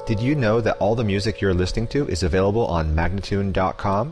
Did you know that all the music you're listening to is available on Magnatune.com?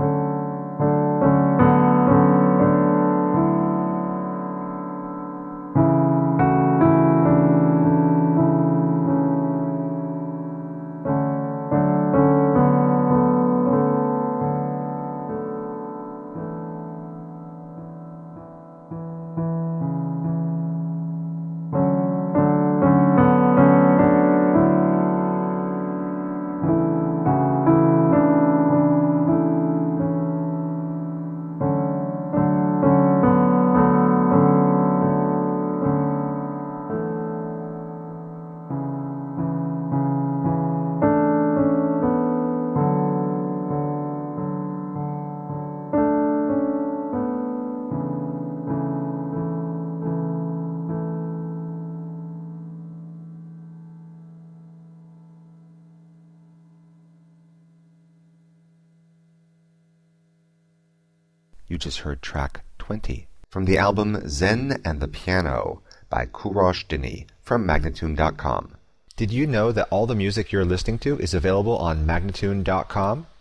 You just heard track 20 from the album Zen and the Piano by Kourosh Dini from Magnatune.com. Did you know that all the music you're listening to is available on Magnatune.com?